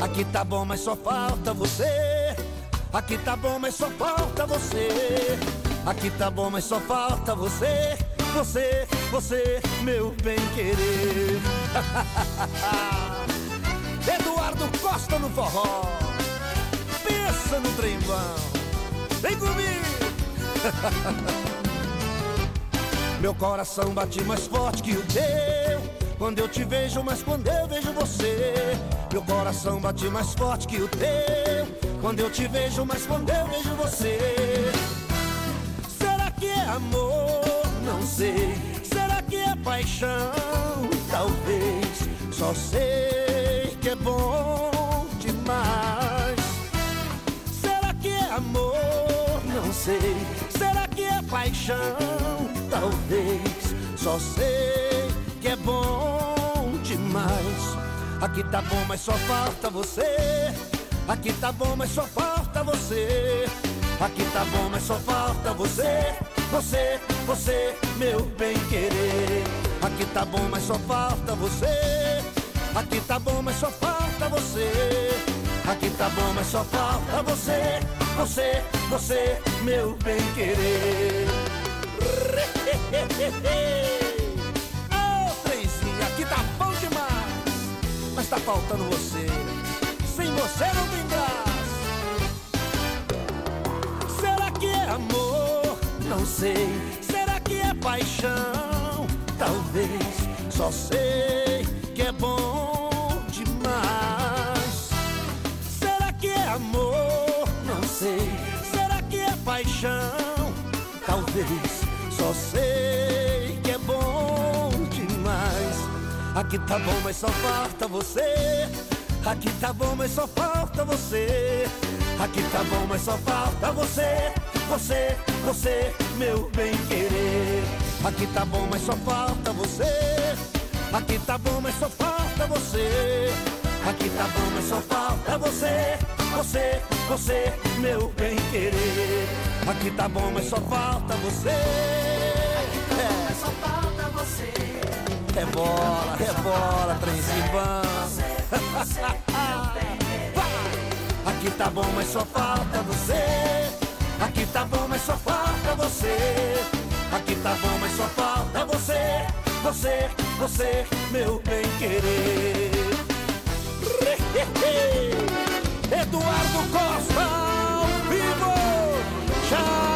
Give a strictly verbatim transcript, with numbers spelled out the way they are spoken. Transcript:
Aqui tá bom, mas só falta você. Aqui tá bom, mas só falta você. Aqui tá bom, mas só falta você. Você, você, meu bem-querer. Eduardo Costa no forró. Pensa no trembão. Vem comigo. Meu coração bate mais forte que o teu quando eu te vejo, mas quando eu vejo você. Meu coração bate mais forte que o teu quando eu te vejo, mas quando eu vejo você. Será que é amor? Não sei. Será que é paixão? Talvez. Só sei que é bom demais. Será que é amor? Não sei. Será que é paixão? Talvez. Só sei que é bom demais. Aqui tá bom, mas só falta você. Aqui tá bom, mas só falta você. Aqui tá bom, mas só falta você. Você, você, meu bem-querer. Aqui tá bom, mas só falta você. Aqui tá bom, mas só falta você. Aqui tá bom, mas só falta você. Você, você, meu bem-querer. Ô, trenzinho, aqui tá bom demais, mas tá faltando você. Sem você não tem graça. Será que é amor? Não sei. Será que é paixão? Talvez. Só sei que é bom demais. Será que é amor? Não sei. Será que é paixão? Talvez. Só sei que é bom demais. Aqui tá bom, mas só falta você. Aqui tá bom, mas só falta você. Aqui tá bom, mas só falta você. Você, você, meu bem-querer. Aqui tá bom, mas só falta você. Aqui tá bom, mas só falta você. Aqui tá bom, mas só falta você. Você, você, meu bem-querer. Aqui tá bom, mas só falta você. É, só falta você. É bola, é bola, trenzinho bom. Aqui tá bom, mas só falta você. Aqui tá bom, mas só falta você. Aqui tá bom, mas só falta você. Você, você, meu bem-querer. Eduardo Costa ao vivo. Tchau.